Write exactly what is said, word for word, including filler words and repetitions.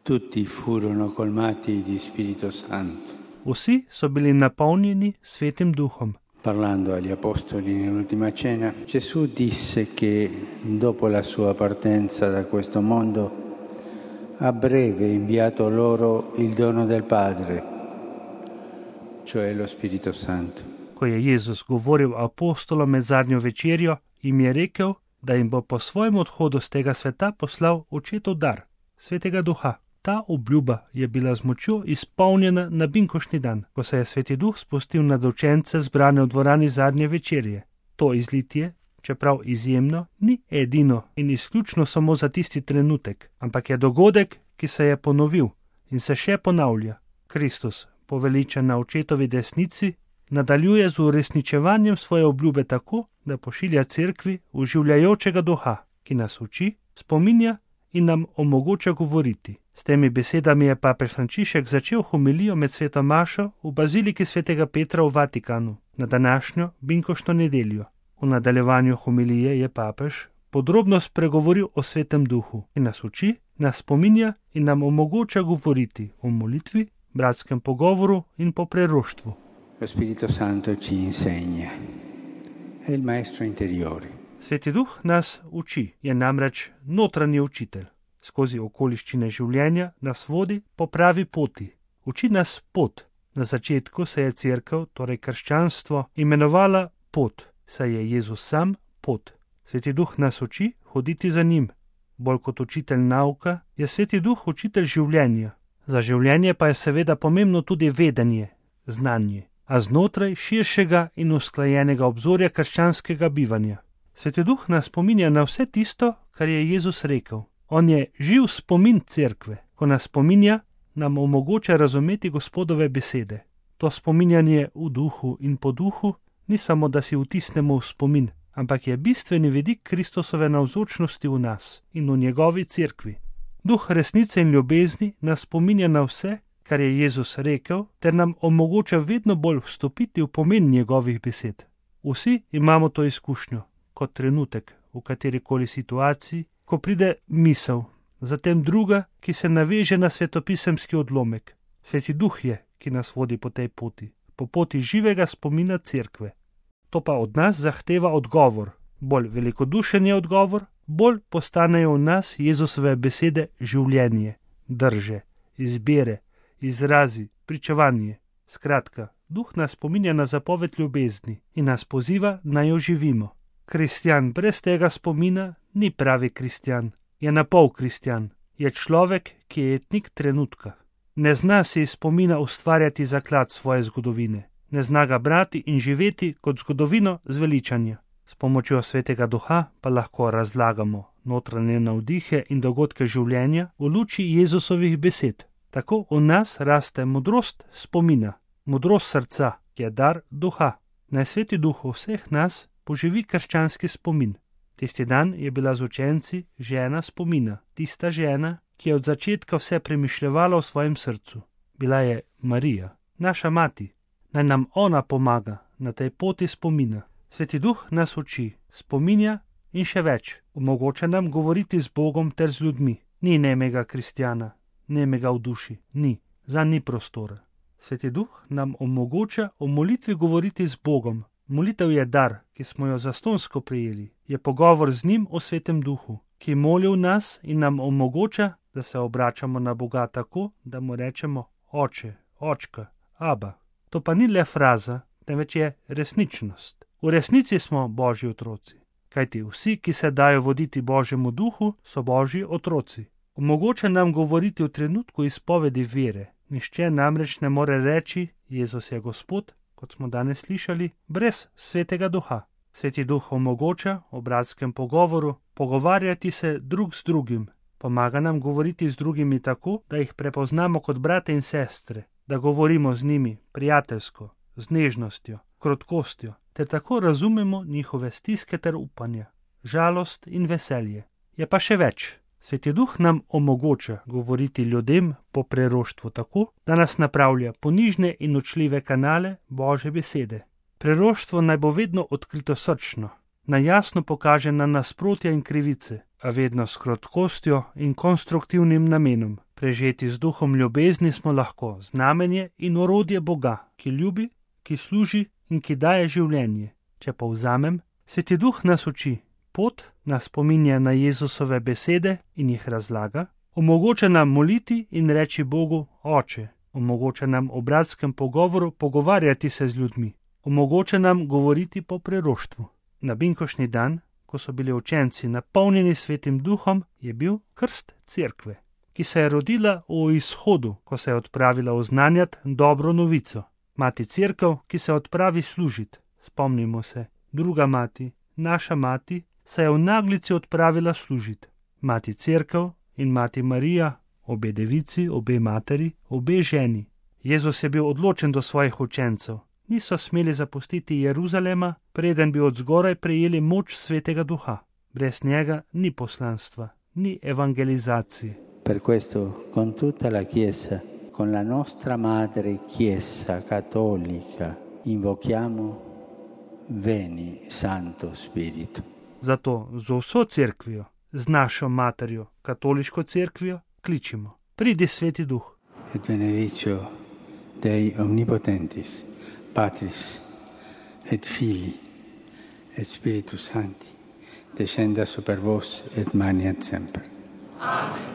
Tutti furono colmati di Spirito Santo. Vsi so bili napolnjeni Svetim Duhom. Parlando agli apostoli nell'ultima cena, Gesù disse che dopo la sua partenza da questo mondo a breve inviato loro il dono del Padre, cioè lo Spirito Santo. Ko je Jezus govoril apostolom med zadnjo večerjo, jim je rekel, da jim bo po svojem odhodu z tega sveta poslal očetov dar, Svetega Duha. Ta obljuba je bila z močjo izpolnjena na binkoštni dan, ko se je Sveti Duh spustil nad učence zbrane v dvorani zadnje večerje. To izlitje, čeprav izjemno, ni edino in izključno samo za tisti trenutek, ampak je dogodek, ki se je ponovil in se še ponavlja. Kristus, poveličen na očetovi desnici, nadaljuje z uresničevanjem svoje obljube tako, da pošilja cerkvi oživljajočega duha, ki nas uči, spominja in nam omogoča govoriti. S temi besedami je papež Frančišek začel homilijo med sveto mašo v baziliki svetega Petra v Vatikanu na današnjo binkoštno nedeljo. V nadaljevanju homilije je papež podrobno spregovoril o Svetem Duhu in nas uči, nas spominja in nam omogoča govoriti o molitvi, bratskem pogovoru in po preroštvu. Lo Spirito Santo ci insegna. È il maestro interiore. Sveti Duh nas uči, je namreč notranji učitelj. Skozi okoliščine življenja nas vodi po pravi poti. Uči nas pot. Na začetku se je cerkev, torej krščanstvo, imenovala pot, saj je Jezus sam pot. Sveti Duh nas uči hoditi za njim. Bolj kot učitelj nauka je Sveti Duh učitelj življenja. Za življenje pa je seveda pomembno tudi vedenje, znanje, a znotraj širšega in usklajenega obzorja krščanskega bivanja. Sveti Duh nas spominja na vse tisto, kar je Jezus rekel. On je živ spomin cerkve. Ko nas spominja, nam omogoča razumeti Gospodove besede. To spominjanje v duhu in po duhu ni samo, da si vtisnemo v spomin, ampak je bistveni vidik Kristusove navzočnosti v nas in v njegovi cerkvi. Duh resnice in ljubezni nas spominja na vse, kar je Jezus rekel, ter nam omogoča vedno bolj vstopiti v pomen njegovih besed. Vsi imamo to izkušnjo, kot trenutek v katerikoli situaciji, ko pride misel, zatem druga, ki se naveže na svetopisemski odlomek. Sveti Duh je, ki nas vodi po tej poti, po poti živega spomina cerkve. To pa od nas zahteva odgovor. Bolj velikodušen je odgovor, bolj postanejo v nas Jezusove besede življenje, drže, izbire, izrazi, pričevanje. Skratka, Duh nas spominja na zapoved ljubezni in nas poziva, naj jo živimo. Kristjan brez tega spomina ni pravi kristjan, je napol kristjan, je človek, ki je etnik trenutka. Ne zna si iz spomina ustvarjati zaklad svoje zgodovine, ne zna ga brati in živeti kot zgodovino zveličanja. S pomočjo Svetega Duha pa lahko razlagamo notranje navdihe in dogodke življenja v luči Jezusovih besed. Tako v nas raste modrost spomina, modrost srca, ki je dar duha. Naj Sveti Duh v vseh nas poživi krščanski spomin. Tisti dan je bila z učenci žena spomina, tista žena, ki je od začetka vse premišljevala v svojem srcu. Bila je Marija, naša mati. Naj nam ona pomaga na tej poti spomina. Sveti Duh nas uči, spominja in še več, omogoča nam govoriti z Bogom ter z ljudmi. Ni nemega kristjana, nemega v duši, ni, zanj ni prostora. Sveti Duh nam omogoča v molitvi govoriti z Bogom. Molitev je dar, ki smo jo zastonsko prejeli. Je pogovor z njim o Svetem Duhu, ki moli v nas in nam omogoča, da se obračamo na Boga tako, da mu rečemo oče, očka, aba. To pa ni le fraza, temveč je resničnost. V resnici smo Božji otroci, kajti vsi, ki se dajo voditi Božjemu Duhu, so Božji otroci. Omogoča nam govoriti v trenutku izpovedi vere. Nihče namreč ne more reči, Jezus je Gospod, kot smo danes slišali, brez Svetega Duha. Sveti Duh omogoča v bratskem pogovoru pogovarjati se drug z drugim. Pomaga nam govoriti z drugimi tako, da jih prepoznamo kot brate in sestre, da govorimo z njimi prijateljsko, z nežnostjo, krotkostjo, ter tako razumemo njihove stiske ter upanja, žalost in veselje. Je pa še več. Sveti Duh nam omogoča govoriti ljudem po preroštvu tako, da nas napravlja po nižne in učljive kanale Božje besede. Preroštvo naj bo vedno odkrito srčno, naj jasno pokaže na nasprotja in krivice, a vedno s krotkostjo in konstruktivnim namenom. Prežeti z duhom ljubezni smo lahko znamenje in orodje Boga, ki ljubi, ki služi in ki daje življenje. Če povzamem, Sveti Duh nas uči, pot nas spominja na Jezusove besede in jih razlaga, omogoča nam moliti in reči Bogu Oče, omogoča nam v bratskem pogovoru pogovarjati se z ljudmi, omogoča nam govoriti po preroštvu. Na binkošnji dan, ko so bili učenci napolnjeni Svetim Duhom, je bil krst cerkve, ki se je rodila v izhodu, ko se je odpravila oznanjati dobro novico. Mati cerkev, ki se odpravi služiti. Spomnimo se, druga mati, naša mati, se je v naglici odpravila služiti. Mati cerkev in mati Marija, obe devici, obe materi, obe ženi. Jezus je bil odločen do svojih učencev. Niso smeli zapustiti Jeruzalema, preden bi od zgoraj prejeli moč Svetega Duha. Brez njega ni poslanstva, ni evangelizacije. Per questo, con tutta la Chiesa, con la nostra madre Chiesa cattolica, invochiamo Veni, Santo Spirito. Zato z vso cerkvijo, z našo materjo, katoliško cerkvijo, kličimo: Pridi, Sveti Duh. Et benedictio Dei omnipotentis, Patris et Filii et Spiritus Sancti, descenda super vos et maniat semper. Amen.